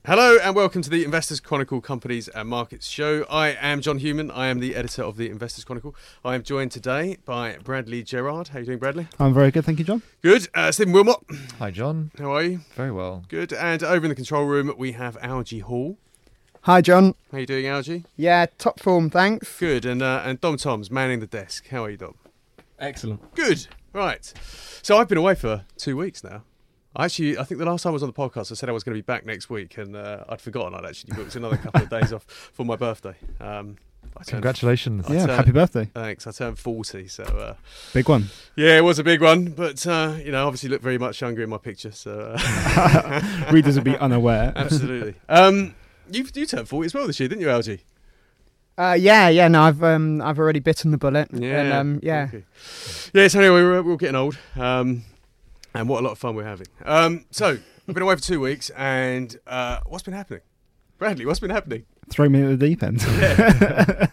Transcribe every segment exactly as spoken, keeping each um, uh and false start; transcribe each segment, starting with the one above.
Hello and welcome to the Investors Chronicle Companies and Markets Show. I am John Human. I am the editor of the Investors Chronicle. I am joined today by Bradley Gerard. How are you doing, Bradley? I'm very good, thank you, John. Good. Uh, Stephen Wilmot. Hi, John. How are you? Very well. Good. And over in the control room, we have Algie Hall. Hi, John. How are you doing, Algie? Yeah, top form, thanks. Good. And uh, and Dom Toms, manning the desk. How are you, Dom? Excellent. Good. Right. So I've been away for two weeks now. I actually, I think the last time I was on the podcast, I said I was going to be back next week, and uh, I'd forgotten I'd actually booked another couple of days off for my birthday. Um, I turned, Congratulations. I yeah, turned, happy birthday. Thanks. I turned forty, so... Uh, Big one. Yeah, it was a big one, but, uh, you know, obviously look very much younger in my picture, so... Uh, Readers would be unaware. Absolutely. Um, you you turned forty as well this year, didn't you, Algie? Uh, yeah, yeah, no, I've um, I've already bitten the bullet. Yeah. And, um, yeah. Okay. Yeah, so anyway, we're, we're all getting old. Um, and what a lot of fun we're having. Um, so, we've been away for two weeks, and uh, what's been happening? Bradley, what's been happening? Throw me at the deep end. Yeah.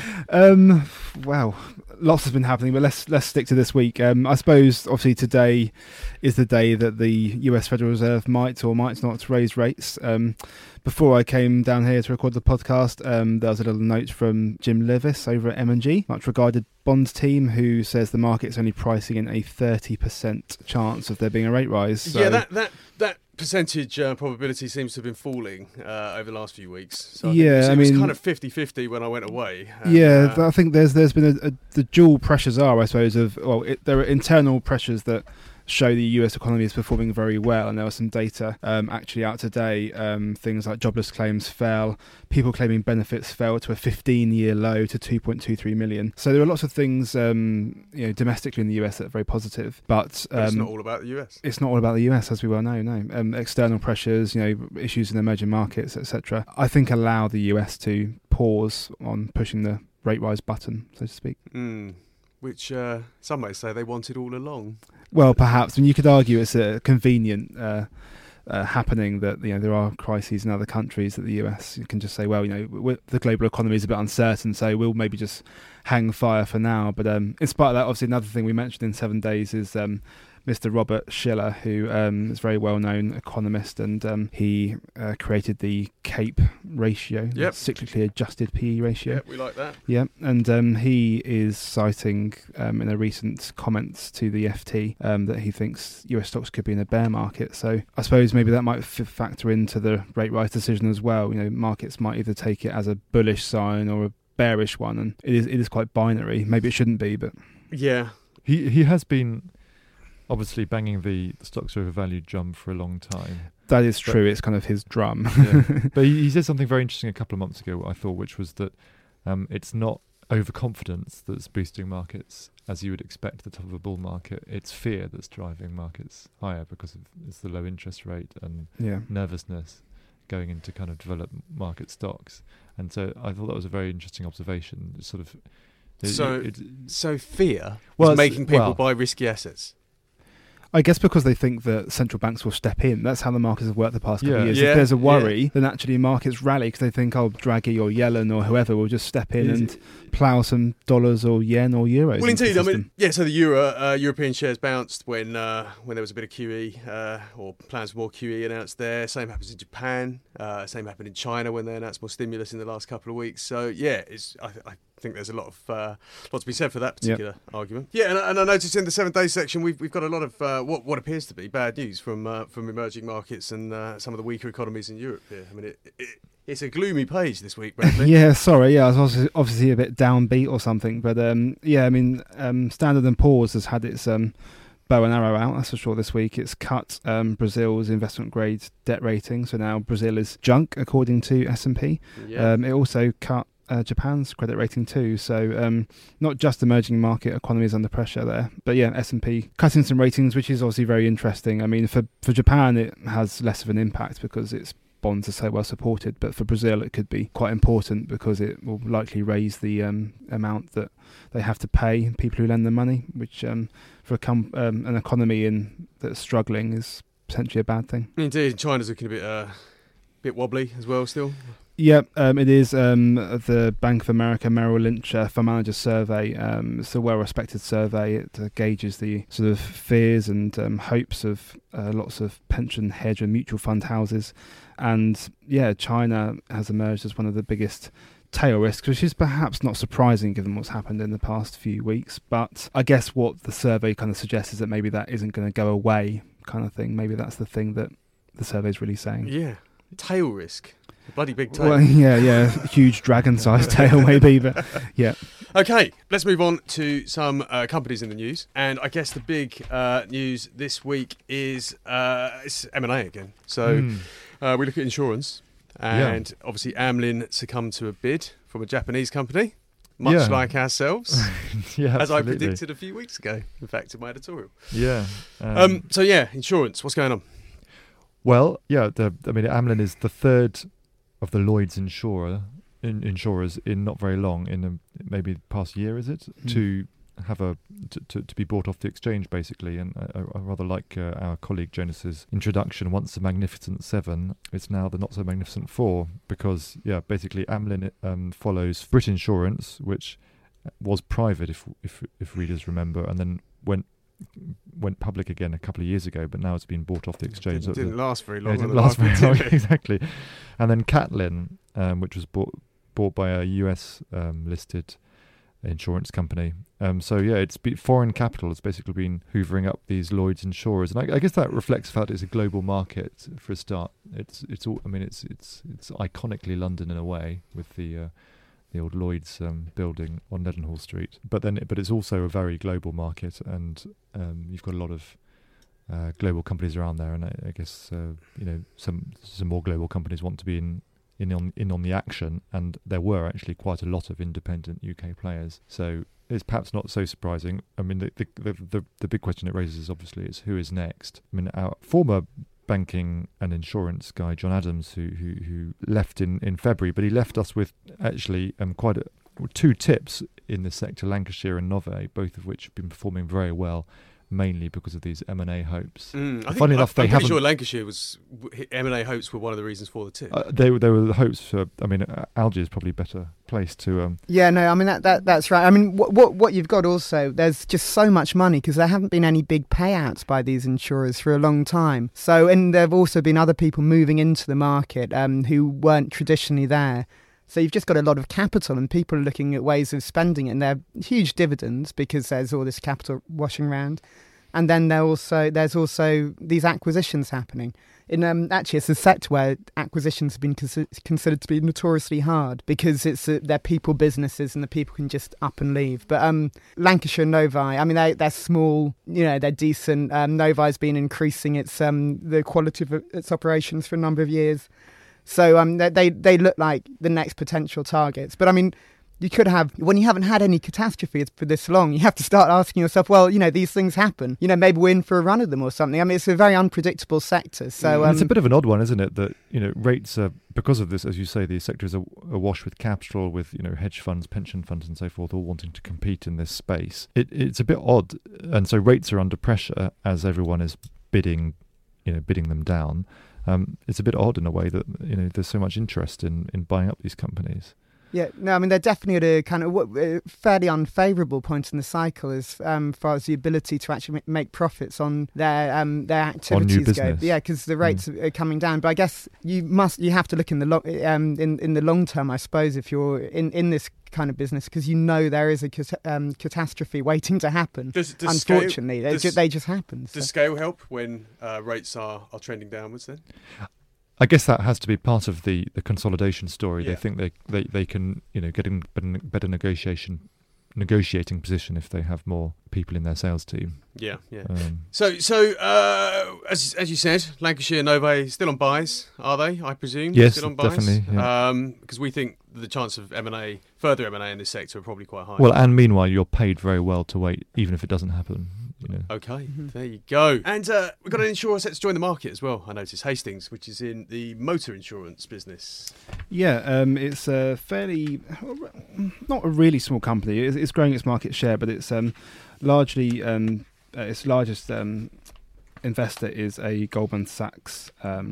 um, wow, lots has been happening, but let's let's stick to this week. Um, I suppose, obviously, today is the day that the U S Federal Reserve might or might not raise rates. Um, before I came down here to record the podcast, um, there was a little note from Jim Levis over at M and G, much regarded bond team, who says the market's only pricing in a thirty percent chance of there being a rate rise. So yeah, that that that percentage uh, probability seems to have been falling uh, over the last few weeks. So I Yeah, think it was, I it was mean- kind of fifty-fifty when I went away. And, Yeah, uh, I think there's there's been a, a the dual pressures are, I suppose, of well, it, there are internal pressures that show the U S economy is performing very well, and there was some data um, actually out today. Um, things like jobless claims fell, people claiming benefits fell to a fifteen-year low to two point two three million. So there are lots of things, um, you know, domestically in the U S that are very positive, but, um, but it's not all about the U S. It's not all about the U S, as we well know. No, um, external pressures, you know, issues in emerging markets, et cetera, I think allow the U S to pause on pushing the rate rise button, so to speak. Mm, which uh, some may say they wanted all along. Well, perhaps. I mean, you could argue it's a convenient uh, uh, happening that, you know, there are crises in other countries that the U S, you can just say, well, you know, we're, the global economy is a bit uncertain, so we'll maybe just hang fire for now. But um, in spite of that, obviously, another thing we mentioned in seven days is um, Mister Robert Shiller, who um, is a very well-known economist, and um, he uh, created the CAPE ratio, Yep. the cyclically adjusted P E ratio. Yeah, we like that. Yeah, and um, he is citing um, in a recent comments to the F T um, that he thinks U S stocks could be in a bear market. So I suppose maybe that might f- factor into the rate rise decision as well. You know, markets might either take it as a bullish sign or a bearish one, and it is it is quite binary. Maybe it shouldn't be, but Yeah. He he has been obviously banging the, the stocks overvalued drum for a long time. that is But- true. It's kind of his drum. Yeah. But he, he said something very interesting a couple of months ago, I thought, which was that um, it's not overconfidence that's boosting markets as you would expect at the top of a bull market. It's fear that's driving markets higher because of it's the low interest rate and yeah. nervousness going into kind of developed market stocks. And so I thought that was a very interesting observation. It's sort of it- So- it- So fear Well, is it's- making people well- buy risky assets. I guess because they think that central banks will step in. That's how the markets have worked the past couple Yeah. of years. Yeah, If there's a yeah. worry, then actually markets rally because they think, oh, Draghi or Yellen or whoever will just step in Is and it- plough some dollars or yen or euros. Well, into the indeed. I mean, system. yeah. So the euro, uh, European shares bounced when uh, when there was a bit of Q E uh, or plans for more Q E announced there. Same happens in Japan. Uh, same happened in China when they announced more stimulus in the last couple of weeks. So yeah, it's I, I think there's a lot of uh, lot to be said for that particular argument. Yeah, and, I- and I noticed in the seven day section we've we've got a lot of uh, what what appears to be bad news from uh, from emerging markets and uh, some of the weaker economies in Europe here. I mean, it, it, it's a gloomy page this week, Bradley. Yeah, sorry. Yeah, I was obviously, obviously a bit downbeat or something, but um, yeah, I mean, um, Standard and Poor's has had its um, bow and arrow out. That's for sure. This week, it's cut um, Brazil's investment grade debt rating, so now Brazil is junk according to S and P. Yeah. Um, it also cut uh, Japan's credit rating too. So um, not just emerging market economies under pressure there, but yeah, S and P cutting some ratings, which is obviously very interesting. I mean, for for Japan, it has less of an impact because its bonds are so well supported, but for Brazil it could be quite important because it will likely raise the um, amount that they have to pay people who lend them money, which um, for a com- um, an economy in that's struggling is potentially a bad thing. Indeed, China's looking a bit uh, bit wobbly as well still. Yep, um, it is um, the Bank of America Merrill Lynch uh, Fund Manager Survey. Um, it's a well-respected survey. It uh, gauges the sort of fears and um, hopes of uh, lots of pension, hedge and mutual fund houses. And yeah, China has emerged as one of the biggest tail risks, which is perhaps not surprising given what's happened in the past few weeks. But I guess what the survey kind of suggests is that maybe that isn't going to go away, kind of thing. Maybe that's the thing that the survey is really saying. Yeah, tail risk. A bloody big tail. Well, yeah, yeah, huge dragon-sized tail maybe, but yeah. Okay, let's move on to some uh, companies in the news. And I guess the big uh, news this week is uh, it's M and A again. So Mm. uh, we look at insurance. And yeah. obviously Amlin succumbed to a bid from a Japanese company, much yeah. like ourselves, yeah, as I absolutely. predicted a few weeks ago, in fact, in my editorial. Yeah. Um, um, so yeah, insurance, what's going on? Well, yeah, the, I mean, Amlin is the third of the Lloyd's insurer in, insurers in not very long, in a, maybe the past year, is it, Mm. to have a to, to, to be bought off the exchange, basically. And I, I rather like uh, our colleague Jonas's introduction. Once the Magnificent Seven, it's now the Not So Magnificent Four, because yeah, basically Amlin um, follows Brit Insurance, which was private, if if if readers remember, and then went went public again a couple of years ago, but now it's been bought off the exchange. Didn't, So didn't the, last very long. yeah, it didn't on the last very market, long, did it? exactly. And then Catlin, um, which was bought bought by a U S um, listed insurance company. Um, so yeah, it's be, foreign capital has basically been hoovering up these Lloyd's insurers, and I, I guess that reflects the fact it's a global market for a start. It's it's all. I mean, it's it's it's iconically London in a way, with the uh, the old Lloyd's um, building on Leadenhall Street. But then, but it's also a very global market, and um, you've got a lot of uh, global companies around there. And I, I guess uh, you know some some more global companies want to be in. In on in on the action, and there were actually quite a lot of independent U K players. So it's perhaps not so surprising. I mean, the the the, the, the big question it raises obviously is who is next. I mean, our former banking and insurance guy John Adams, who who, who left in, in February, but he left us with actually um quite a, two tips in the sector, Lancashire and Nove, both of which have been performing very well, mainly because of these M and A hopes. Mm, I think, Funny enough, I, they I'm pretty haven't. sure Lancashire was M and A hopes were one of the reasons for the tip. Uh, they they were the hopes for. I mean, uh, Algae is probably better placed to. Um, Yeah, no, I mean that, that that's right. I mean, what what what you've got also, there's just so much money because there haven't been any big payouts by these insurers for a long time. So, and there've also been other people moving into the market um, who weren't traditionally there. So you've just got a lot of capital, and people are looking at ways of spending it. And they're huge dividends because there's all this capital washing around. And then there also there's also these acquisitions happening. In um, actually, it's a sector where acquisitions have been consi- considered to be notoriously hard because it's uh, they're people businesses and the people can just up and leave. But um, Lancashire and Novi, I mean, they they're small, you know, they're decent. Um, Novi's been increasing its um the quality of its operations for a number of years, so um they they, they look like the next potential targets. But I mean, you could have, when you haven't had any catastrophes for this long, you have to start asking yourself, well, you know, these things happen. You know, maybe we're in for a run of them or something. I mean, it's a very unpredictable sector. So um, um, it's a bit of an odd one, isn't it? That, you know, rates are, because of this, as you say, the sector is a- awash with capital, with, you know, hedge funds, pension funds and so forth, all wanting to compete in this space. It, it's a bit odd. And so rates are under pressure as everyone is bidding, you know, bidding them down. Um, it's a bit odd in a way that, you know, there's so much interest in, in buying up these companies. Yeah, no, I mean, they're definitely at a kind of w- fairly unfavourable point in the cycle as um, far as the ability to actually make profits on their um, their activities go. Yeah, because the rates mm. are coming down. But I guess you must you have to look in the lo- um, in in the long term, I suppose, if you're in, in this kind of business, because you know there is a cat- um, catastrophe waiting to happen. Does, does Unfortunately, scale, they, does, ju- they just happen. So. Does scale help when uh, rates are, are trending downwards then? I guess that has to be part of the, the consolidation story. Yeah. They think they, they, they can, you know, get in better, better negotiation negotiating position if they have more people in their sales team. Yeah, yeah. Um, so, so uh, as as you said, Lancashire and Nove still on buys, are they? I presume. Yes, still on buys? definitely. Yeah. Um, because we think the chance of M and A, further M and A in this sector, are probably quite high. well, and meanwhile, you're paid very well to wait, even if it doesn't happen. You know. Okay, Mm-hmm. there you go. And uh, we've got an insurer set to join the market as well, I noticed, Hastings, which is in the motor insurance business. Yeah, um, it's a fairly, not a really small company. It's, it's growing its market share, but it's um, largely, um, uh, its largest um, investor is a Goldman Sachs um,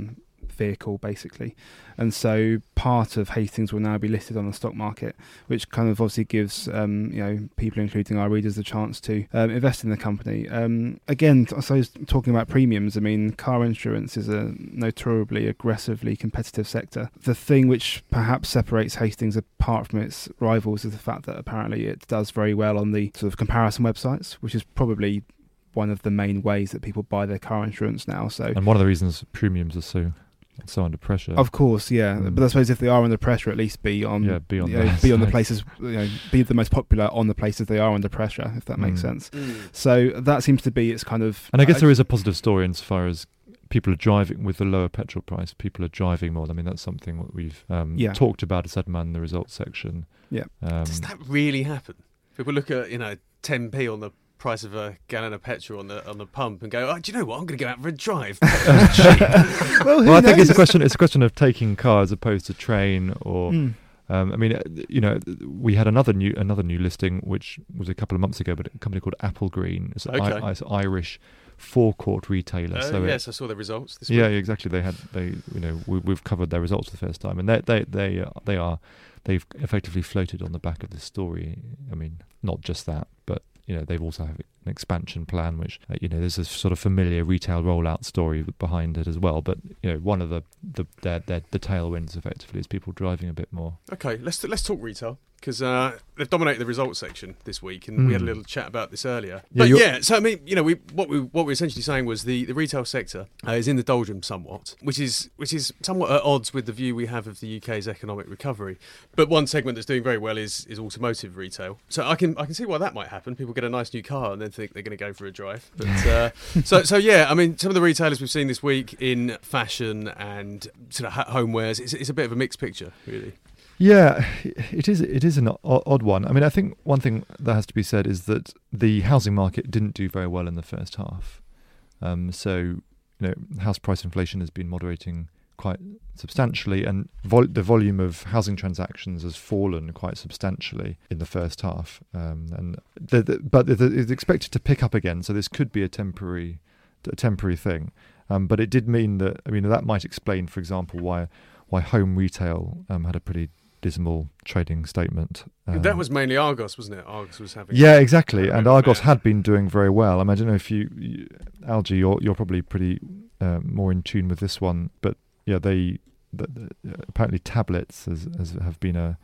vehicle, basically. And so part of Hastings will now be listed on the stock market, which kind of obviously gives um, you know people, including our readers, the chance to um, invest in the company. Um, again, I suppose talking about premiums, I mean, car insurance is a notoriously aggressively competitive sector. The thing which perhaps separates Hastings apart from its rivals is the fact that apparently it does very well on the sort of comparison websites, which is probably one of the main ways that people buy their car insurance now. So, and one of the reasons premiums are so so under pressure. Of course, yeah. Mm. But I suppose if they are under pressure, at least be on, yeah, be on, you know, be on the places, you know, be the most popular on the places they are under pressure, if that makes Mm. sense. Mm. So that seems to be its kind of. And I guess uh, there is a positive story insofar as people are driving with the lower petrol price. People are driving more. I mean, that's something that we've um, Yeah. talked about at Sedman in the results section. Yeah. Um, Does that really happen? People look at, you know, ten p on the price of a gallon of petrol on the on the pump and go, oh, do you know what? I'm going to go out for a drive. Petrol's cheap. well, who well, I think it's a knows? question. It's a question of taking car as opposed to train, or Mm. um, I mean, uh, you know, we had another new another new listing which was a couple of months ago, but a company called Apple Green. It's an Okay. I, it's an Irish forecourt retailer. Uh, so it- yes, I saw the results this yeah, week. exactly. They had they you know we, we've covered their results for the first time, and they they they uh, they are they've effectively floated on the back of this story. I mean, not just that, but you know they've also have an expansion plan, which uh, you know there's a sort of familiar retail rollout story behind it as well. But you know one of the the their, their, the tailwinds effectively is people driving a bit more. Okay, let's let's talk retail because uh, they've dominated the results section this week, and we had a Mm. little chat about this earlier. Yeah, but you're- yeah, so I mean, you know, we what we what we're essentially saying was the, the retail sector uh, is in the doldrums somewhat, which is which is somewhat at odds with the view we have of the U K's economic recovery. But one segment that's doing very well is is automotive retail. So I can I can see why that might happen. People get a nice new car and then think they're going to go for a drive. But uh, so so yeah, I mean, some of the retailers we've seen this week in fashion and sort of ha- homewares, it's, it's a bit of a mixed picture, really. Yeah, it is. It is an o- odd one. I mean, I think one thing that has to be said is that the housing market didn't do very well in the first half. Um, so, you know, house price inflation has been moderating quite substantially, and vol- the volume of housing transactions has fallen quite substantially in the first half. Um, and the, the, but the, the, it's expected to pick up again. So this could be a temporary, a temporary thing. Um, but it did mean that. I mean, that might explain, for example, why why home retail um, had a pretty dismal trading statement. Um, That was mainly Argos, wasn't it? Argos was having. yeah, exactly. And Yeah. Argos had been doing very well. I mean, I don't know if you, you Algie, you're you're probably pretty uh, more in tune with this one, but yeah, they the, the, apparently tablets has, has have been a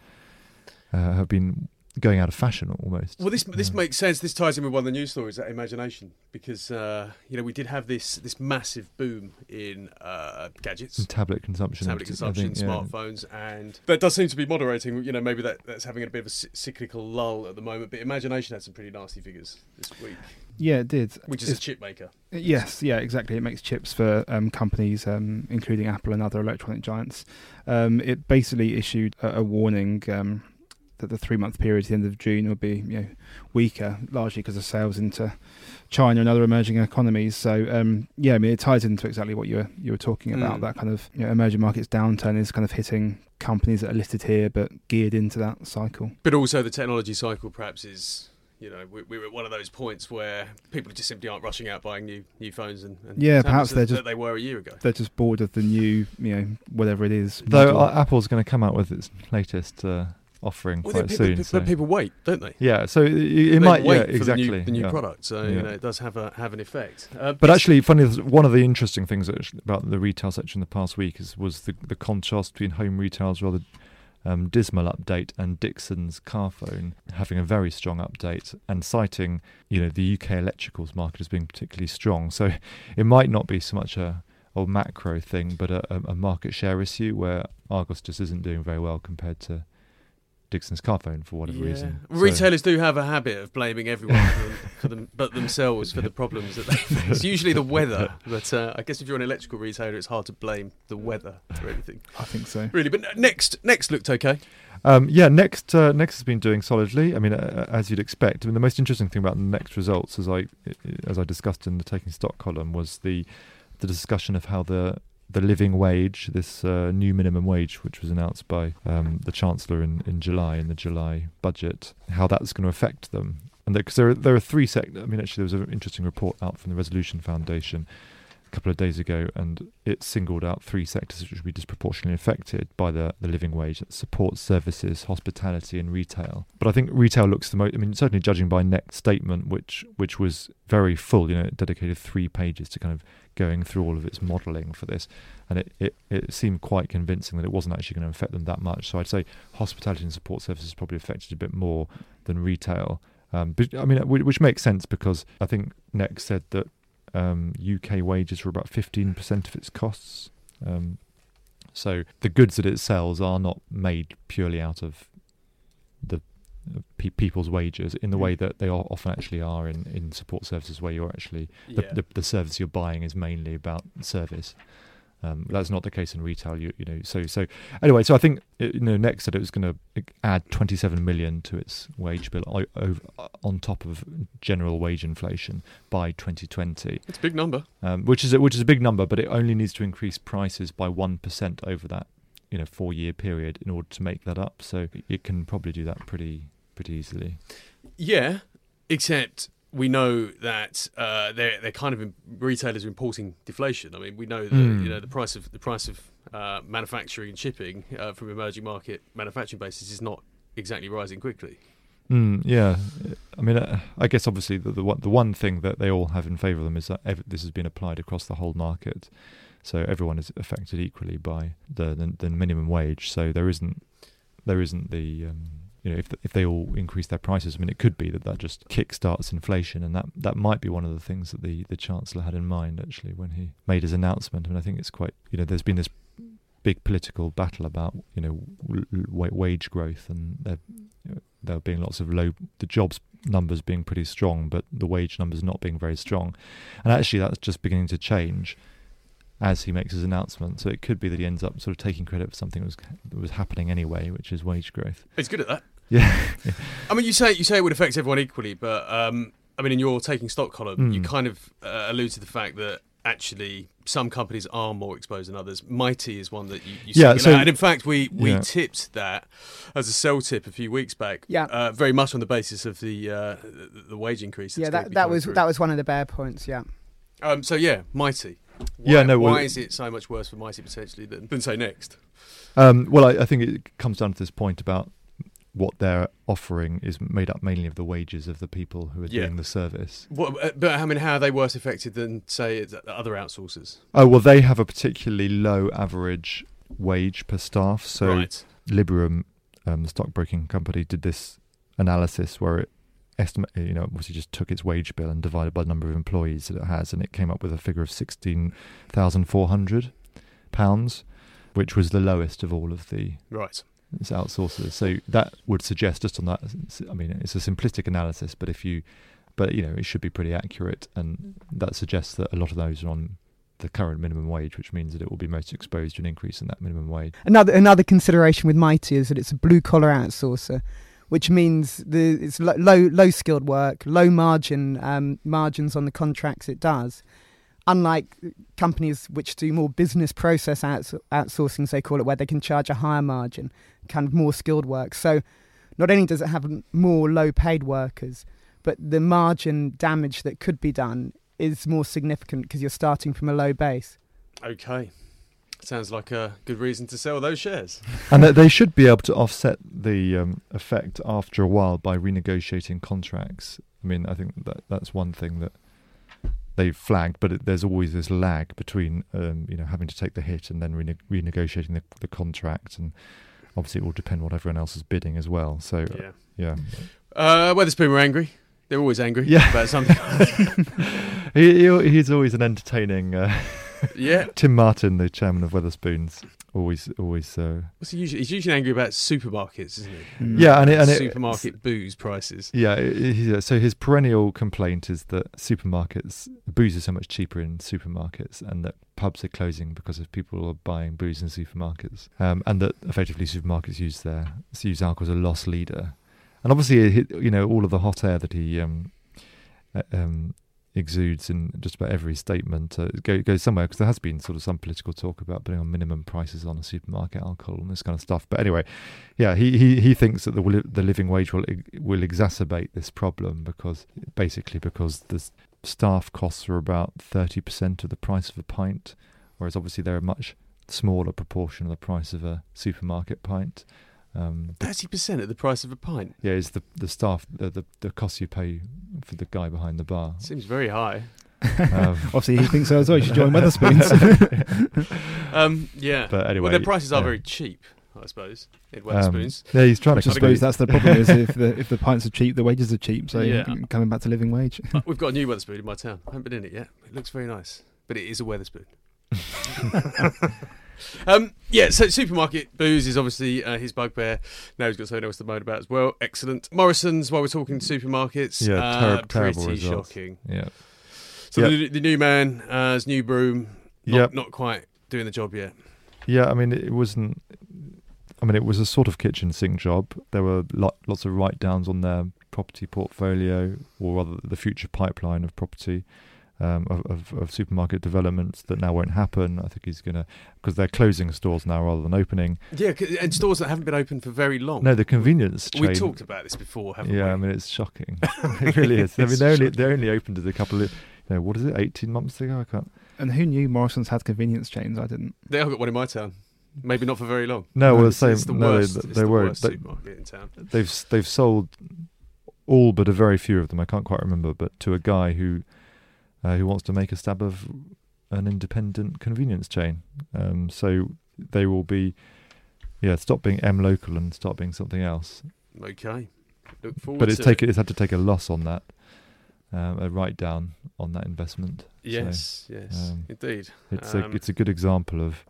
uh, have been going out of fashion almost. Well, this this Yeah. makes sense. This ties in with one of the news stories, that Imagination, because uh, you know we did have this this massive boom in uh, gadgets. And tablet consumption, Tablet I consumption, think, yeah. smartphones, and that does seem to be moderating. You know, maybe that, that's having a bit of a cy- cyclical lull at the moment. But Imagination had some pretty nasty figures this week, Yeah, it did. which is It's- a chip maker. Yes, yeah, exactly. It makes chips for um, companies, um, including Apple and other electronic giants. Um, it basically issued a, a warning um, that the three-month period at the end of June would be, you know, weaker, largely because of sales into China and other emerging economies. So, um, yeah, I mean, it ties into exactly what you were you were talking about. Mm. That kind of, you know, emerging markets downturn is kind of hitting companies that are listed here, but geared into that cycle. But also the technology cycle perhaps is. You know, we- we're at one of those points where people just simply aren't rushing out buying new new phones and, and Yeah, tablets perhaps that, they're just- that they were a year ago. They're just bored of the new, you know, whatever it is. Though model. uh, Apple's going to come out with its latest uh, offering Well, quite then people, soon. but so. people wait, don't they? Yeah, so it, it They might wait yeah, for exactly the new, the new yeah. product, so you Yeah. know it does have a have an effect. Uh, But actually, funny, one of the interesting things actually about the retail section the past week is was the, the contrast between home retail's rather um, dismal update and Dixon's car phone having a very strong update and citing, you know, the U K electricals market as being particularly strong. So it might not be so much a, a macro thing, but a, a market share issue where Argos just isn't doing very well compared to Dixon's car phone for whatever yeah. reason. So- Retailers do have a habit of blaming everyone for, for them, but themselves for the problems that they face. It's usually the weather, but uh, I guess if you're an electrical retailer, it's hard to blame the weather for anything, I think so. really. But next, next looked okay. Um, yeah, Next uh, Next has been doing solidly. I mean, uh, as you'd expect. I mean, the most interesting thing about the Next results, as I as I discussed in the Taking Stock column, was the the discussion of how the the living wage, this uh, new minimum wage, which was announced by um, the Chancellor in, in July in the July budget, how that's going to affect them. And because there, there are three sec. I mean, actually, there was an interesting report out from the Resolution Foundation a couple of days ago, and it singled out three sectors which would be disproportionately affected by the, the living wage: support services, hospitality, and retail. But I think retail looks the most. I mean, certainly judging by Next statement, which which was very full. You know, it dedicated three pages to kind of going through all of its modelling for this, and it, it, it seemed quite convincing that it wasn't actually going to affect them that much. So I'd say hospitality and support services probably affected a bit more than retail. Um, but I mean, which makes sense because I think Next said that um, U K wages were about fifteen percent of its costs. Um, so the goods that it sells are not made purely out of the Pe- people's wages in the way that they are often actually are in, in support services, where you're actually the, Yeah. the, the service you're buying is mainly about service. Um, that's not the case in retail. You, you know, so so anyway, so I think it, you know, Next said it was going to add twenty-seven million to its wage bill o- over, on top of general wage inflation by twenty twenty. It's a big number. Um, which is a, which is a big number, but it only needs to increase prices by one percent over that, you know, four-year period in order to make that up. So it can probably do that pretty pretty easily. Yeah, except we know that uh, they're they're kind of in, retailers are importing deflation. I mean, we know that Mm. you know the price of the price of uh, manufacturing and shipping uh, from emerging market manufacturing bases is not exactly rising quickly. Mm, yeah, I mean, uh, I guess obviously the, the one the one thing that they all have in favour of them is that ev- this has been applied across the whole market, so everyone is affected equally by the the, the minimum wage. So there isn't there isn't the um, you know, if the, if they all increase their prices, I mean, it could be that that just kick-starts inflation, and that, that might be one of the things that the, the Chancellor had in mind, actually, when he made his announcement. I mean, I think it's quite, you know, there's been this big political battle about, you know, w- w- wage growth, and there, you know, there being lots of low, the jobs numbers being pretty strong, but the wage numbers not being very strong. And actually, that's just beginning to change as he makes his announcement. So it could be that he ends up sort of taking credit for something that was, that was happening anyway, which is wage growth. He's good at that. Yeah. I mean, you say you say it would affect everyone equally, but um, I mean, in your taking stock column, Mm. you kind of uh, allude to the fact that actually some companies are more exposed than others. Mighty is one that you, you Yeah, single so- out. And in fact, we, we Yeah. tipped that as a sell tip a few weeks back. Yeah. uh, very much on the basis of the uh, the, the wage increase. That's Yeah, gonna that be that coming was through. that was one of the bear points. Yeah. Um, so yeah, Mighty. Why, Yeah, no, well- why is it so much worse for Mighty potentially than, than say Next? Um, well, I, I think it comes down to this point about what they're offering is made up mainly of the wages of the people who are Yeah. doing the service. What, uh, but I mean, how are they worse affected than say it's other outsourcers? Oh, well, they have a particularly low average wage per staff. So right. Liberum, um, the stockbroking company, did this analysis where it estimate, you know, obviously just took its wage bill and divided by the number of employees that it has, and it came up with a figure of sixteen thousand four hundred pounds, which was the lowest of all of the Right. it's outsourcers. So that would suggest, just on that, I mean, it's a simplistic analysis, but if you, but you know, it should be pretty accurate, and that suggests that a lot of those are on the current minimum wage, which means that it will be most exposed to an increase in that minimum wage. Another another consideration with Mighty is that it's a blue collar outsourcer, which means the it's lo- low low skilled work, low margin um, margins on the contracts it does. Unlike companies which do more business process outs- outsourcing, as they call it, where they can charge a higher margin, kind of more skilled work. So not only does it have more low-paid workers, but the margin damage that could be done is more significant because you're starting from a low base. Okay. Sounds like a good reason to sell those shares. And that they should be able to offset the um, effect after a while by renegotiating contracts. I mean, I think that that's one thing that they've flagged, but it, there's always this lag between um, you know, having to take the hit and then rene- renegotiating the, the contract, and obviously it will depend what everyone else is bidding as well. So uh, Yeah. yeah, Uh, Weatherspoon were angry. They're always angry Yeah. about something. he, he he's always an entertaining. Uh, Yeah. Tim Martin, the chairman of Weatherspoons, always always. Uh, What's he usually? He's usually angry about supermarkets, isn't he? Mm. yeah, and it, and it, Supermarket booze prices. Yeah, it- it- so his perennial complaint is that supermarkets, booze is so much cheaper in supermarkets, and that pubs are closing because of people are buying booze in supermarkets, um, and that effectively supermarkets use their use alcohol as a loss leader. And obviously, he- you know, all of the hot air that he um, uh, um, exudes in just about every statement uh, go, goes somewhere, because there has been sort of some political talk about putting on minimum prices on a supermarket alcohol and this kind of stuff. But anyway, yeah, he, he, he thinks that the wi- the living wage will will exacerbate this problem, because basically because there's staff costs are about thirty percent of the price of a pint, whereas obviously they're a much smaller proportion of the price of a supermarket pint. Um, thirty percent of the price of a pint? Yeah, is the the staff, the, the, the cost you pay for the guy behind the bar. Seems very high. Um, Obviously, he thinks so as well. You should join Wetherspoons. um, yeah. But anyway, well, their prices are yeah. very cheap, I suppose, in Um, Wetherspoons. yeah, he's trying I to suppose that's the problem. Is if the if the pints are cheap, the wages are cheap. So Yeah. you're coming back to living wage. Uh, We've got a new Wetherspoon in my town. I haven't been in it yet. It looks very nice, but it is a Wetherspoon. um, yeah, so supermarket booze is obviously uh, his bugbear. Now he's got something else to moan about as well. Excellent. Morrison's, while we're talking supermarkets, Yeah, uh, terrib- terrible pretty results. shocking. Yeah. So Yep. the, the new man, uh, his new broom, not, Yep. not quite doing the job yet. Yeah, I mean, it wasn't. I mean, it was a sort of kitchen sink job. There were lo- lots of write downs on their property portfolio, or rather, the future pipeline of property, um, of, of, of supermarket developments that now won't happen. I think he's going to, because they're closing stores now rather than opening. Yeah, 'cause- and stores that haven't been open for very long. No, the convenience chain. We talked about this before, haven't Yeah, we? I mean, it's shocking. It really is. I mean, It's they only shocking. they only opened it a couple of, you know, what is it, eighteen months ago? I can't. And who knew Morrison's had convenience chains? I didn't. They have got one in my town. Maybe not for very long. No, well, the it's, same. it's the no, worst, they, it's they the were. worst They, supermarket in town. they've s- they've sold all but a very few of them. I can't quite remember, but to a guy who uh, who wants to make a stab of an independent convenience chain. Um, so they will be, yeah, stop being M local and start being something else. Okay. Look forward But it's to taken it's had to take a loss on that, um, a write down on that investment. it. Yes, So, yes, um, indeed. It's Um, a it's a good example of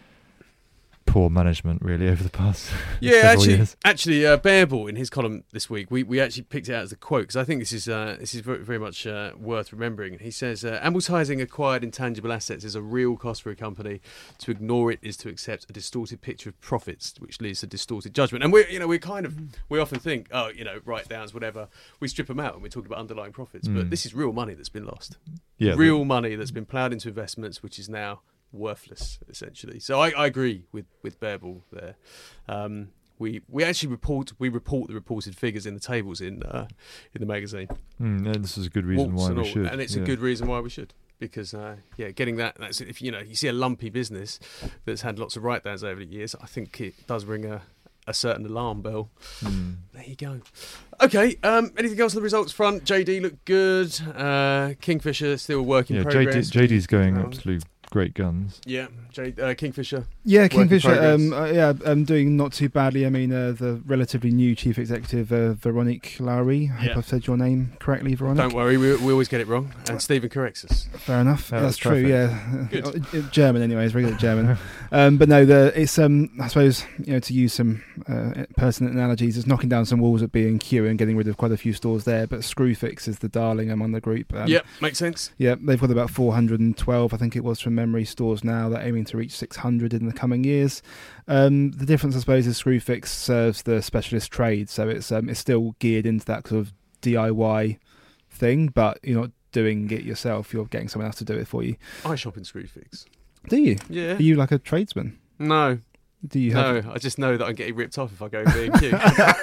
poor management, really, over the past Yeah, several actually, years. actually, uh, Bearball in his column this week, we, we actually picked it out as the quote because I think this is uh, this is very, very much uh, worth remembering. He says, uh, "Amortizing acquired intangible assets is a real cost for a company. To ignore it is to accept a distorted picture of profits, which leads to distorted judgment." And we, you know, we kind of we often think, oh, you know, write downs, whatever. We strip them out when we talk about underlying profits, but Mm. this is real money that's been lost. Yeah, real money that's been ploughed into investments, which is now worthless, essentially. So I, I agree with with Bearball there. Um, we we actually report we report the reported figures in the tables in uh, in the magazine. Mm, yeah, this is a good reason Warts why and we all, should, and it's yeah. a good reason why we should. Because uh, yeah, getting that that's if you know you see a lumpy business that's had lots of write downs over the years, I think it does ring a, a certain alarm bell. Mm. There you go. Okay, um, anything else on the results front? J D looked good. Uh, Kingfisher still work in Yeah, J D, progress. J D's going Um, absolute great guns. Yeah, J, uh, Kingfisher. Yeah, Work in Kingfisher. progress. Um, uh, yeah, um, doing not too badly. I mean, uh, the relatively new chief executive, uh, Veronique Lowry. I hope Yeah. I've said your name correctly, Veronique. Don't worry, we, we always get it wrong. And Stephen corrects us. Fair enough. No, That's that's true. perfect. Yeah, Good. Uh, uh, German, anyways, regular German. um, but no, the it's um, I suppose you know to use some uh, pertinent analogies, it's knocking down some walls at B and Q and getting rid of quite a few stores there. But Screwfix is the darling among the group. Um, Yep, makes sense. Yeah, they've got about four hundred twelve, I think it was, from memory stores now. They're aiming to reach six hundred in the coming years. Um, the difference, I suppose, is Screwfix serves the specialist trade, so it's um, it's still geared into that sort of D I Y thing, but you're not doing it yourself. You're getting someone else to do it for you. I shop in Screwfix. Do you? Yeah. Are you like a tradesman? No, Do you have? no. I just know that I'm getting ripped off if I go B and Q.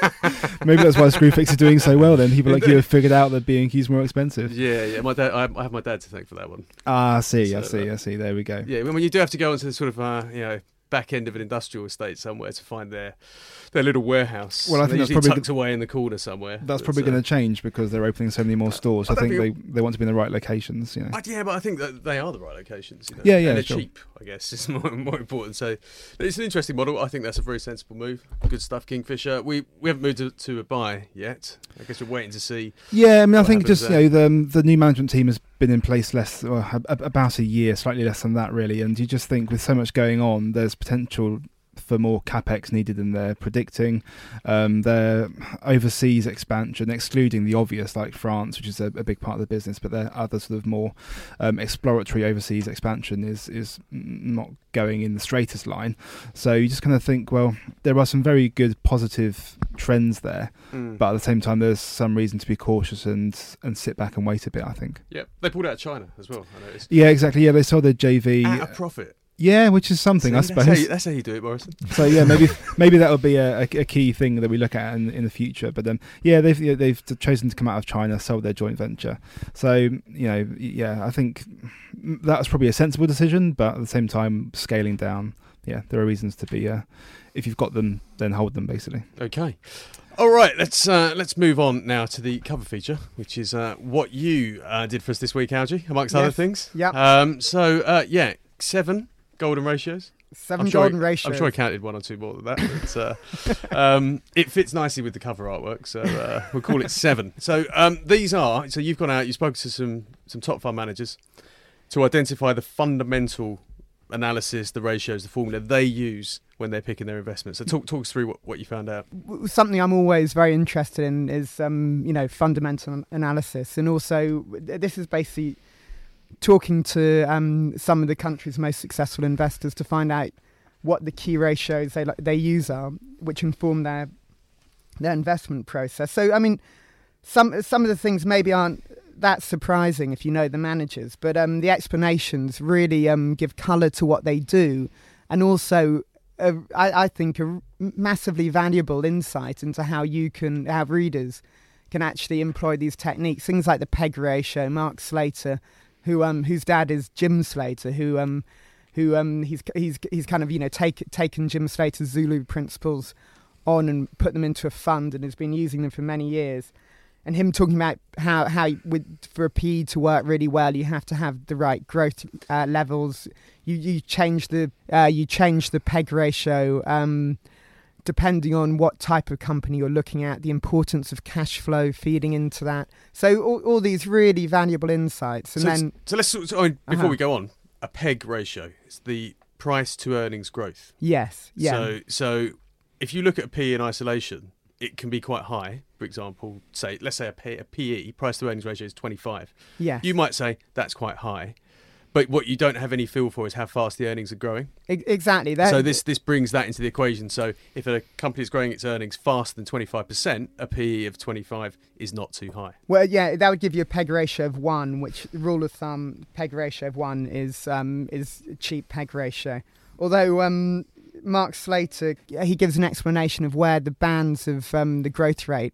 Maybe that's why Screwfix is doing so well. Then people like you have figured out that B and Q's more expensive. Yeah, yeah. My dad. I, I have my dad to thank for that one. Ah, I see. I So, see. uh, I see. There we go. Yeah, when you do have to go onto the sort of uh, you know back end of an industrial estate somewhere to find their their little warehouse. Well, I And think they're that's usually probably tucked away in the corner somewhere. That's But, probably uh, going to change because they're opening so many more stores. I I don't think they, think they want to be in the right locations. You know. I- yeah, but I think that they are the right locations. You know? Yeah, yeah, and they're sure. cheap. I guess it's more more important. So it's an interesting model. I think that's a very sensible move. Good stuff, Kingfisher. We we haven't moved to, to a buy yet. I guess we're waiting to see. Yeah, I mean, I What think happens just you know the the new management team has been in place less, well, ab- about a year, slightly less than that, really. And you just think with so much going on, there's potential for more capex needed than they're predicting. Um, their overseas expansion, excluding the obvious like France, which is a, a big part of the business, but their other sort of more um, exploratory overseas expansion is is not going in the straightest line. So you just kind of think, well, there are some very good positive trends there, Mm. but at the same time, there's some reason to be cautious and and sit back and wait a bit, I think. Yeah, they pulled out of China as well. I noticed. Yeah, exactly. Yeah, they sold their J V. At a profit. Yeah, which is something, See, I that's suppose. How you, that's how you do it, Morrison. So yeah, maybe maybe that would be a, a, a key thing that we look at in, in the future. But um, yeah, they've yeah, they've chosen to come out of China, sold their joint venture. So you know, yeah, I think that was probably a sensible decision. But at the same time, scaling down, yeah, there are reasons to be. Uh, if you've got them, then hold them, basically. Okay. All right, let's uh, let's move on now to the cover feature, which is uh, what you uh, did for us this week, Algie, amongst Yes. other things. Yeah. Um, so uh, yeah, seven golden ratios. Seven I'm sure golden I, ratios. I'm sure I counted one or two more than that. But, uh, um, it fits nicely with the cover artwork, so uh, we'll call it seven. So um, these are. So you've gone out. You spoke to some some top fund managers to identify the fundamental analysis, the ratios, the formula they use when they're picking their investments. So talk talk us through what, what you found out. Something I'm always very interested in is, um, you know, fundamental analysis, and also this is basically talking to um, some of the country's most successful investors to find out what the key ratios they they use are, which inform their their investment process. So, I mean, some some of the things maybe aren't that surprising if you know the managers, but um, the explanations really um, give colour to what they do, and also uh, I, I think a massively valuable insight into how you can have readers can actually employ these techniques. Things like the PEG ratio. Mark Slater, who um whose dad is Jim Slater, who um who um he's he's he's kind of you know take, taken Jim Slater's Zulu principles on and put them into a fund and has been using them for many years. And him talking about how, how with, for a P E to work really well, you have to have the right growth uh, levels. You you change the uh, you change the PEG ratio um, depending on what type of company you're looking at. The importance of cash flow feeding into that. So all, all these really valuable insights. And so, then so let's so, I mean, before Uh-huh. we go on, a PEG ratio is the price to earnings growth. yes, yeah, So so if you look at a P E in isolation, it can be quite high. For example, say let's say a, P, a P E, price to earnings ratio, is twenty-five. yeah, You might say that's quite high, but what you don't have any feel for is how fast the earnings are growing. e- exactly. That, So this this brings that into the equation. So if a company is growing its earnings faster than twenty-five percent, a P E of twenty-five is not too high. Well, yeah, that would give you a PEG ratio of one, which rule of thumb, PEG ratio of one is um, is a cheap PEG ratio. Although um, Mark Slater, he gives an explanation of where the bands of um, the growth rate,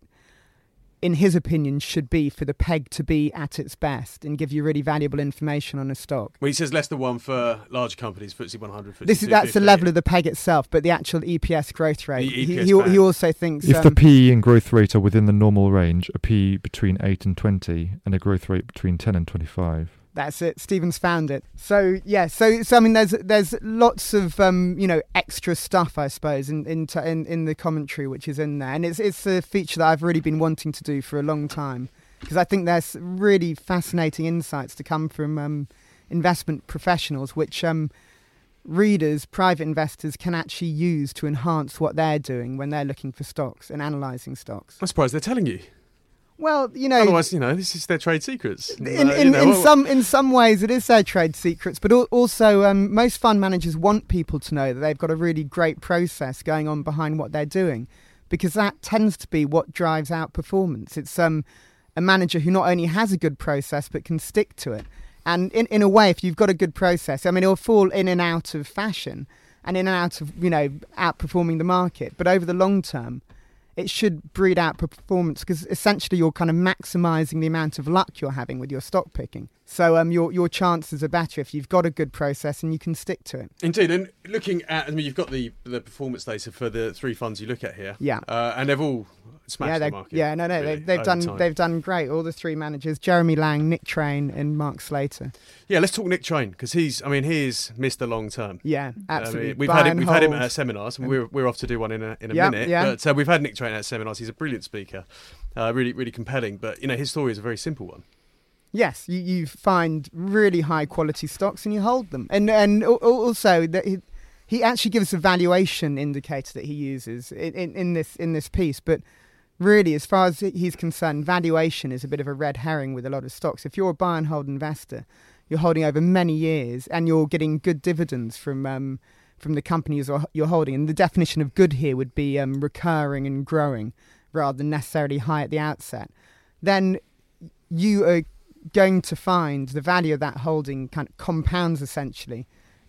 in his opinion, should be for the PEG to be at its best and give you really valuable information on a stock. Well, he says less than one for large companies, F T S E one hundred, F T S E This is that's the two fifty. level of the PEG itself, but the actual E P S growth rate. The E P he, S he, band. he also thinks If um, the P E and growth rate are within the normal range, a P E between eight and twenty, and a growth rate between ten and twenty-five. That's it. Stevens found it. So yeah. So so I mean, there's there's lots of um you know extra stuff, I suppose, in in t- in, in the commentary which is in there, and it's it's a feature that I've really been wanting to do for a long time, because I think there's really fascinating insights to come from um, investment professionals, which um readers, private investors, can actually use to enhance what they're doing when they're looking for stocks and analysing stocks. I'm surprised they're telling you. Well, you know, Otherwise, you know, this is their trade secrets. In, Uh, in, you know, in well- some in some ways, it is their trade secrets, but al- also um, most fund managers want people to know that they've got a really great process going on behind what they're doing, because that tends to be what drives out performance. It's um, a manager who not only has a good process but can stick to it. And in, in a way, if you've got a good process, I mean, it'll fall in and out of fashion and in and out of, you know, outperforming the market. But over the long term, it should breed out performance, because essentially you're kind of maximising the amount of luck you're having with your stock picking. So um, your your chances are better if you've got a good process and you can stick to it. Indeed, and looking at, I mean, you've got the the performance data for the three funds you look at here. Yeah. Uh, and they've all smashed yeah, the they- market. yeah, no, no, really, they've, they've over done time. they've done great. All the three managers: Jeremy Lang, Nick Train, and Mark Slater. Yeah, let's talk Nick Train, because he's, I mean, he is Mister Long Term. Yeah, I absolutely. mean, we've Buy had him. and We've had him hold. at our seminars, and we're we're off to do one in a in a Yeah, minute. yeah. But uh, we've had Nick Train at our seminars. He's a brilliant speaker, uh, really really compelling. But you know, his story is a very simple one. Yes, you, you find really high quality stocks and you hold them. And and al- al- also that he, he actually gives a valuation indicator that he uses in, in, in this in this piece. But really, as far as he's concerned, valuation is a bit of a red herring with a lot of stocks. If you're a buy and hold investor, you're holding over many years and you're getting good dividends from um, from the companies you're you're holding. And the definition of good here would be um, recurring and growing rather than necessarily high at the outset. Then you are going to find the value of that holding kind of compounds essentially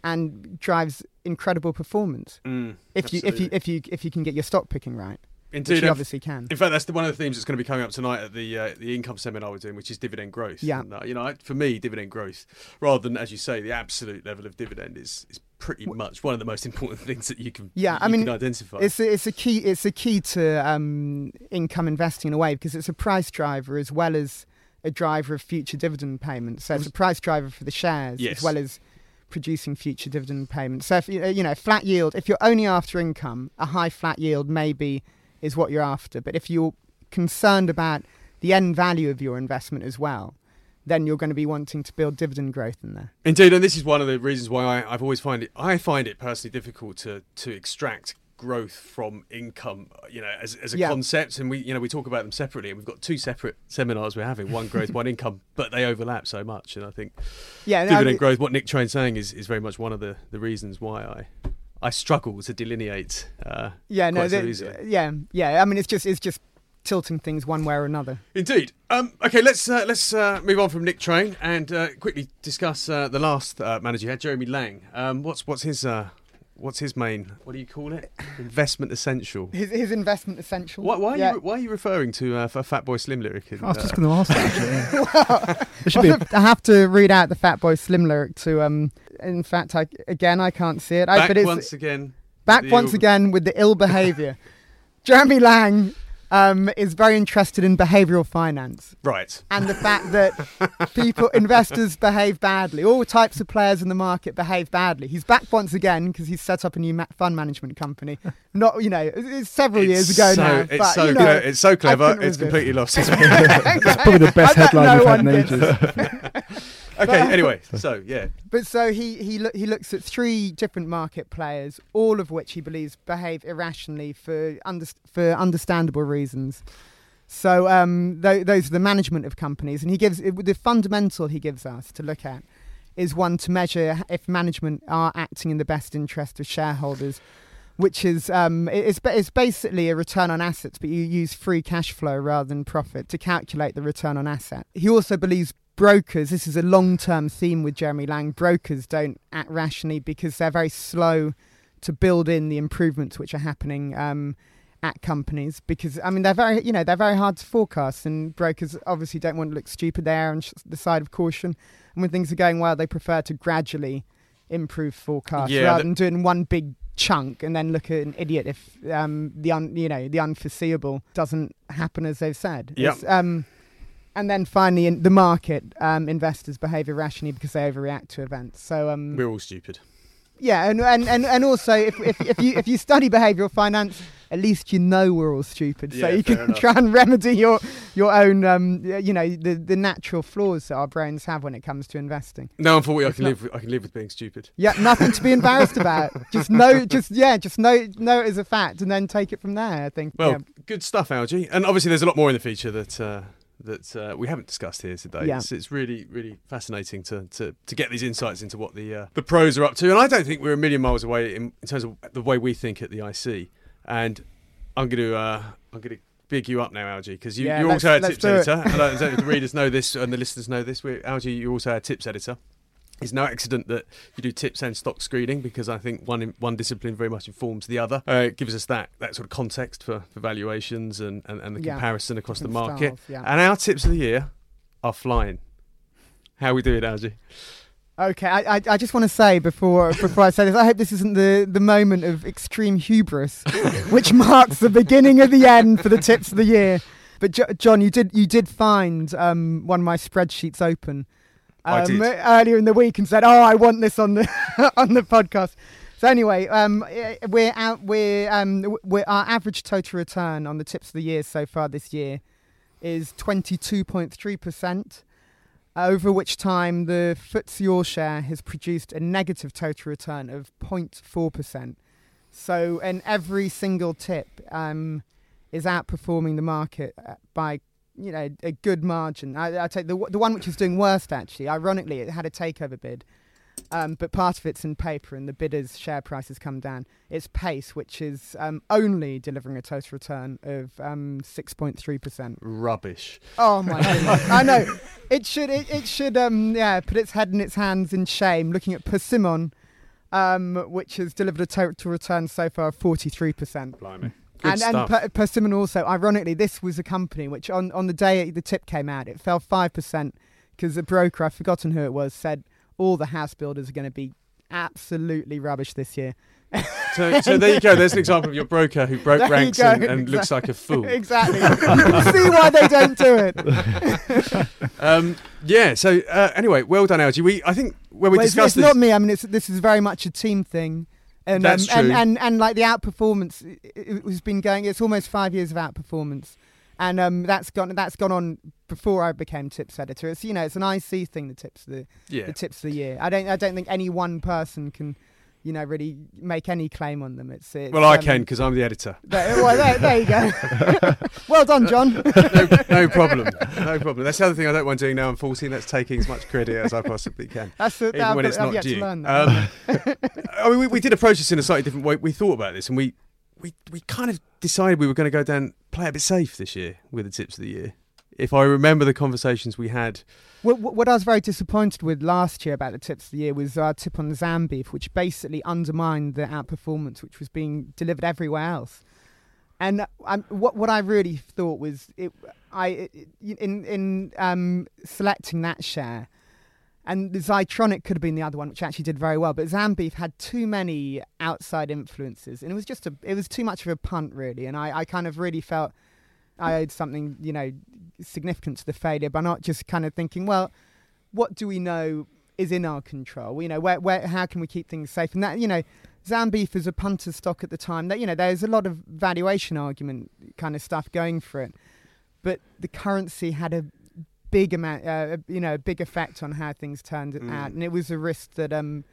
and drives incredible performance. Mm, if you if you if you if you can get your stock picking right. Indeed, which you obviously can. In fact, that's the, one of the themes that's going to be coming up tonight at the uh, the income seminar we're doing, which is dividend growth. Yeah. And, uh, you know, I- for me, dividend growth, rather than, as you say, the absolute level of dividend is is pretty much one of the most important things that you can Yeah, you I mean, can identify. It's a, it's a key. It's a key to um, income investing in a way, because it's a price driver as well as a driver of future dividend payments. So it's a price driver for the shares Yes. as well as producing future dividend payments. So if you you know flat yield, if you're only after income, a high flat yield maybe is what you're after. But if you're concerned about the end value of your investment as well, then you're going to be wanting to build dividend growth in there. Indeed, and this is one of the reasons why I, I've always find it. I find it personally difficult to to extract growth from income, you know, as, as a Yeah. concept. And we, you know, we talk about them separately. And we've got two separate seminars we're having: one growth, one income, but they overlap so much. And I think Yeah, no, dividend I- growth, what Nick Train's saying, is is very much one of the the reasons why I I struggle to delineate. Uh, Yeah, no, quite so the- easily. yeah, yeah. I mean, it's just it's just tilting things one way or another. Indeed. Um, okay, let's uh, let's uh, move on from Nick Train and uh, quickly discuss uh, the last uh, manager you had, Jeremy Lang. Um, what's what's his uh, what's his main? What do you call it? Investment essential. His his investment essential. Why, why, are Yeah. you, why are you referring to uh, for Fatboy Slim lyric? In, I was uh, just going to ask that. Actually, yeah. There should be a, I have to read out the Fatboy Slim lyric to. Um, in fact, I, again, I can't see it. I, back but it's, once again. back the once ill- again with the ill behaviour. Jeremy Lang um, is very interested in behavioural finance Right. and the fact that people, investors, behave badly. All types of players in the market behave badly. He's back once again because he's set up a new ma- fund management company. Not, you know, it's, it's several years It's ago so, now. It's but, so you know, cle- it's so clever. couldn't It's resist. completely lost its way. it's probably the best I bet headline no we've had one in gets ages. Okay. Anyway, so yeah. But so he he lo- he looks at three different market players, all of which he believes behave irrationally for under- for understandable reasons. So um, th- those are the management of companies, and he gives it, the fundamental he gives us to look at is one to measure if management are acting in the best interest of shareholders, which is um, it- it's ba- it's basically a return on assets, but you use free cash flow rather than profit to calculate the return on asset. He also believes brokers, this is a long-term theme with Jeremy Lang, brokers don't act rationally because they're very slow to build in the improvements which are happening um, at companies, because I mean they're very, you know, they're very hard to forecast, and brokers obviously don't want to look stupid. They're on sh- the side of caution, and when things are going well, they prefer to gradually improve forecasts Yeah, rather that- than doing one big chunk and then look at an idiot if um, the un, you know the unforeseeable doesn't happen as they've said. Yep. It's, um, and then finally, in the market, um, investors behave irrationally because they overreact to events. So um, We're all stupid. yeah, and, and, and, and also if, if if you if you study behavioural finance, at least you know we're all stupid, so Yeah, you fair can enough. try and remedy your your own um, you know the the natural flaws that our brains have when it comes to investing. No, unfortunately, I It's can not- live. With, I can live with being stupid. Yeah, nothing to be embarrassed about. Just know, just yeah, just know know it as a fact, and then take it from there. I think. Well, yeah. good stuff, Algie. And obviously, there's a lot more in the feature that uh, that uh, we haven't discussed here today. Yeah. It's, it's really, really fascinating to, to, to get these insights into what the uh, the pros are up to. And I don't think we're a million miles away in, in terms of the way we think at the I C. And I'm going to uh, I'm going to big you up now, Algie, because you, Yeah, you're let's- also our let's tips do it. editor. And I don't know if the readers know this and the listeners know this. We're, Algie, you're also our tips editor. It's no accident that you do tips and stock screening, because I think one one discipline very much informs the other. Uh, it gives us that that sort of context for, for valuations and, and, and the Yeah. comparison across the Different market. styles, yeah. And our tips of the year are flying. How are we doing, Algie? Okay, I, I I just want to say before before I say this, I hope this isn't the, the moment of extreme hubris, which marks the beginning of the end for the tips of the year. But jo- John, you did you did find um, one of my spreadsheets open I um, did. earlier in the week and said, "Oh, I want this on the on the podcast." So anyway, um, eh, we're out. We're um, we're our average total return on the tips of the year so far this year is twenty-two point three percent. Over which time the F T S E All Share has produced a negative total return of zero point four percent. So, and every single tip um, is outperforming the market uh, by, you know, a good margin. I, I take the the one which is doing worst, actually. Ironically, it had a takeover bid, um, but part of it's in paper, and the bidder's share price has come down. It's Pace, which is um, only delivering a total return of um, six point three percent. Rubbish. Oh my goodness! I know it should it, it should um yeah put its head in its hands in shame. Looking at Persimmon, um, which has delivered a total return so far of forty-three percent. Blimey. Good and stuff. and per- Persimmon also, ironically, this was a company which on, on the day the tip came out, it fell five percent because the broker, I've forgotten who it was, said all the house builders are going to be absolutely rubbish this year. So, so there you go. There's an example of your broker who broke There you ranks go. and, and Exactly. looks like a fool. Exactly. You can see why they don't do it. Um, yeah. So uh, anyway, well done, Algie. We, I think when we Well, it's, discussed it's this, not me. I mean, it's, this is very much a team thing. And, That's um, and, true. and and like the outperformance, it, it has been going. It's almost five years of outperformance, and um, that's gone. That's gone on before I became tips editor. It's you know, it's an I C thing. The tips, the yeah. the tips of the year. I don't. I don't think any one person can, you know, really make any claim on them. It's. it's Well, I um, can because I'm the editor. There, well, there, there you go. Well done, John. no, no problem. No problem. That's the other thing I don't mind doing now. I'm fourteen. That's taking as much credit as I possibly can. That's the, Even I've, when it's I've not yet due. to learn that. Um, I mean, we, we did approach this in a slightly different way. We thought about this, and we, we, we kind of decided we were going to go down, play a bit safe this year with the tips of the year. If I remember the conversations we had, What, what I was very disappointed with last year about the tips of the year was our tip on the Zambeef, which basically undermined the outperformance which was being delivered everywhere else. And um, what what I really thought was, it, I it, in in um, selecting that share, and the Zytronic could have been the other one, which actually did very well. But Zambeef had too many outside influences, and it was just a it was too much of a punt, really. And I, I kind of really felt I owed something, you know, significant to the failure by not just kind of thinking, well, what do we know is in our control? You know, where where how can we keep things safe? And that, you know, Zambeef is a punter stock at the time. That, you know, there's a lot of valuation argument kind of stuff going for it, but the currency had a big amount, uh, you know, a big effect on how things turned Mm. out, and it was a risk that um,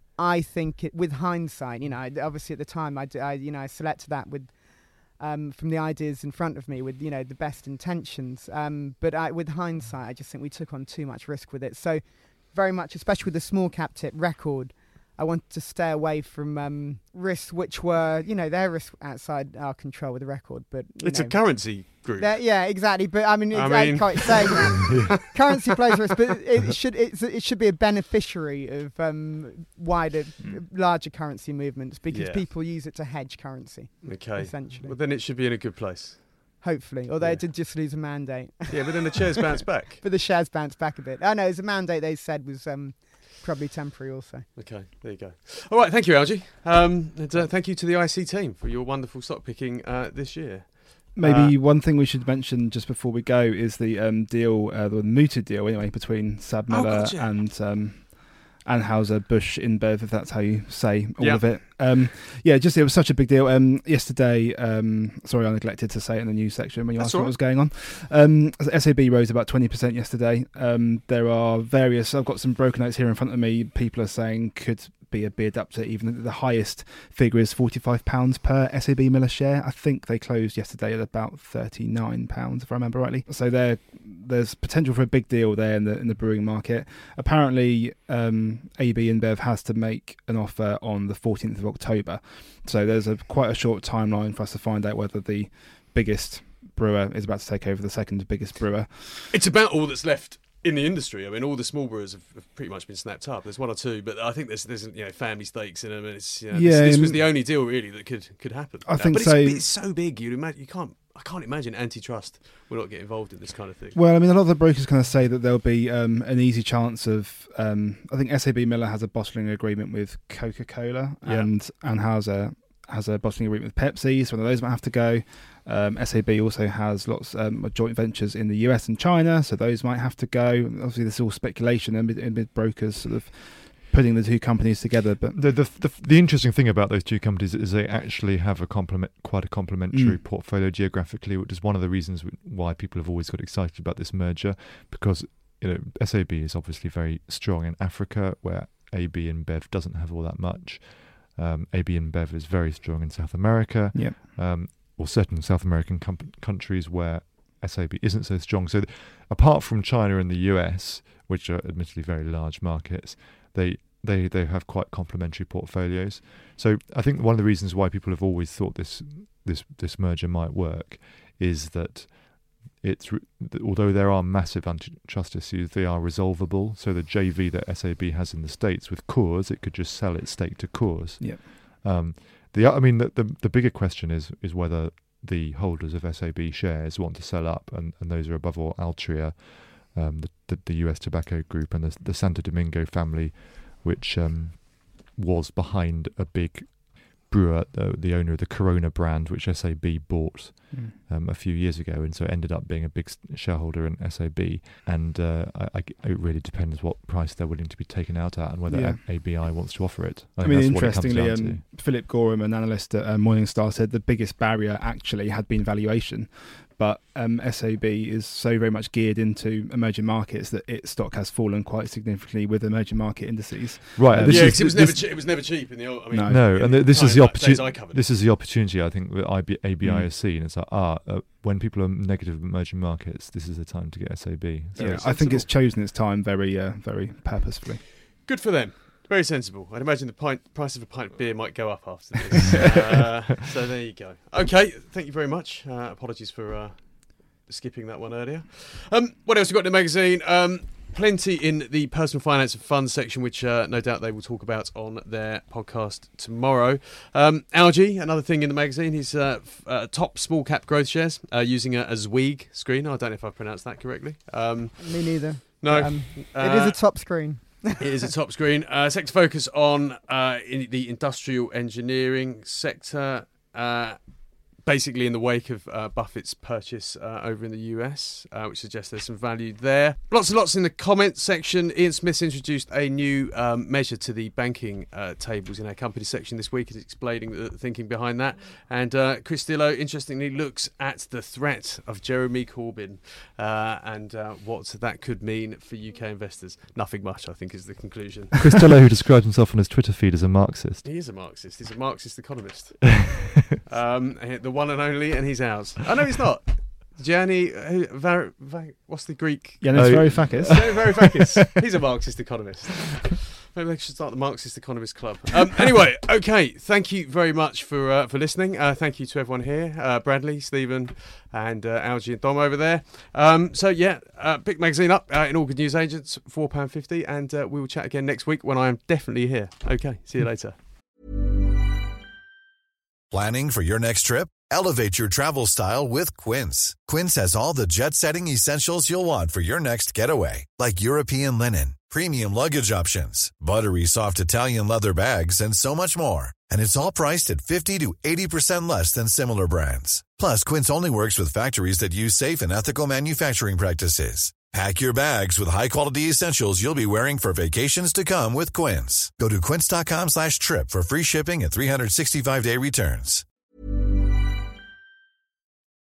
I think, it, with hindsight, you know, I- obviously at the time, I, d- I you know, I selected that with um, from the ideas in front of me with, you know, the best intentions, um, but I, with hindsight, I just think we took on too much risk with it. So, very much, especially with the small cap tip Record, I wanted to stay away from um, risks which were, you know, they're risks outside our control with the Record, but you it's know, a currency group. they're- yeah, exactly. But I mean, I I mean- can't say currency plays risk, but it should it's, it should be a beneficiary of um, wider, larger currency movements because Yeah. people use it to hedge currency, Okay. essentially. Well, then it should be in a good place. Hopefully, although Yeah. it did just lose a mandate, Yeah, but then the chairs bounce back. but the shares bounced back a bit. Oh no, it's a mandate they said was um, probably temporary also. Okay, there you go. All right, thank you, Algie. Um, and, uh, thank you to the I C team for your wonderful stock picking uh, this year. Maybe Uh, one thing we should mention just before we go is the um, deal, uh, the mooted deal anyway, between Sab Oh, Miller gotcha. and um, Anheuser Busch InBev, if that's how you say all Yeah. of it. Um, yeah, just it was such a big deal. Um, yesterday, um, sorry, I neglected to say it in the news section when you That's asked all what right. was going on. Um, S A B rose about twenty percent yesterday. Um, there are various, I've got some broker notes here in front of me. People are saying could be a bid up to even the highest figure is forty-five pounds per S A B Miller share. I think they closed yesterday at about thirty-nine pounds, if I remember rightly. So there, there's potential for a big deal there in the in the brewing market. Apparently, um, A B InBev has to make an offer on the fourteenth of October. So there's a quite a short timeline for us to find out whether the biggest brewer is about to take over the second biggest brewer. It's about all that's left in the industry. I mean, all the small brewers have, have pretty much been snapped up. There's one or two, but I think there's there's you know family stakes in them, and it's you know, Yeah, this, this was um, the only deal really that could could happen. I you know. think but so. It's, it's so big. You imagine you can't. I can't imagine antitrust will not get involved in this kind of thing. Well, I mean, a lot of the brokers kind of say that there'll be um, an easy chance of. Um, I think S A B Miller has a bottling agreement with Coca-Cola, Yeah. and Anheuser has a bottling agreement with Pepsi, so one of those might have to go. Um, S A B also has lots um, of joint ventures in the U S and China, so those might have to go. Obviously, this is all speculation and mid, mid brokers sort of putting the two companies together. But The, the the the interesting thing about those two companies is they actually have a complement, quite a complementary Mm. portfolio geographically, which is one of the reasons why people have always got excited about this merger. Because you know, S A B is obviously very strong in Africa, where A B InBev doesn't have all that much. Um, A B InBev is very strong in South America, yeah, um, or certain South American com- countries where S A B isn't so strong. So, th- apart from China and the U S, which are admittedly very large markets, they they they have quite complementary portfolios. So I think one of the reasons why people have always thought this this this merger might work is that it's re- although there are massive antitrust issues, they are resolvable. So the J V that S A B has in the States with Coors, it could just sell its stake to Coors. Yeah. Um, the I mean, the, the the bigger question is is whether the holders of S A B shares want to sell up, and, and those are above all Altria, um, the, the the U S Tobacco Group, and the, the Santo Domingo family, which um, was behind a big brewer, the, the owner of the Corona brand, which S A B bought mm. um, a few years ago, and so it ended up being a big shareholder in S A B. And uh, I, I, it really depends what price they're willing to be taken out at, and whether yeah. A B I wants to offer it. I, I mean, interestingly, um, Philip Gorham, an analyst at uh, Morningstar, said the biggest barrier actually had been valuation. But um, S A B is so very much geared into emerging markets that its stock has fallen quite significantly with emerging market indices. Right, um, yeah, because it was never che- it was never cheap in the old. I mean, no, no and the, this is the opportunity. Like this is the opportunity I think that A B I mm. has seen. It's like ah, uh, when people are negative of emerging markets, this is the time to get S A B. So yeah, I think it's chosen its time very, uh, very purposefully. Good for them. Very sensible. I'd imagine the pint, price of a pint of beer might go up after this. uh, so there you go. Okay, thank you very much. Uh, apologies for uh, skipping that one earlier. Um, what else have we got in the magazine? Um, plenty in the personal finance and funds section, which uh, no doubt they will talk about on their podcast tomorrow. Um, Algie, another thing in the magazine, is uh, f- uh, top small cap growth shares uh, using a, a Zweig screen. I don't know if I've pronounced that correctly. Um, Me neither. No. Um, uh, it is a top screen. It is a top screen. Uh, sector focus on uh, in the industrial engineering sector. Uh, Basically, in the wake of uh, Buffett's purchase uh, over in the U S, uh, which suggests there's some value there. Lots and lots in the comments section. Ian Smith's introduced a new um, measure to the banking uh, tables in our company section this week. He's explaining the thinking behind that. And uh, Chris Stillo, interestingly, looks at the threat of Jeremy Corbyn uh, and uh, what that could mean for U K investors. Nothing much, I think, is the conclusion. Chris Stillo, who describes himself on his Twitter feed as a Marxist. He is a Marxist. He's a Marxist economist. um, the one and only, and he's ours. Oh, no, he's not. Gianni, uh, Var, Var, what's the Greek? Yanis oh, Varoufakis. Varoufakis. He's a Marxist economist. Maybe they should start the Marxist Economist Club. Um, anyway, okay, thank you very much for uh, for listening. Uh, thank you to everyone here, uh, Bradley, Stephen, and uh, Algie and Dom over there. Um, so, yeah, uh, pick the magazine up uh, in all good news agents, four pounds fifty, and uh, we will chat again next week when I am definitely here. Okay, see you later. Planning for your next trip? Elevate your travel style with Quince. Quince has all the jet-setting essentials you'll want for your next getaway, like European linen, premium luggage options, buttery soft Italian leather bags, and so much more. And it's all priced at fifty to eighty percent less than similar brands. Plus, Quince only works with factories that use safe and ethical manufacturing practices. Pack your bags with high-quality essentials you'll be wearing for vacations to come with Quince. Go to quince.com slash trip for free shipping and three sixty-five day returns.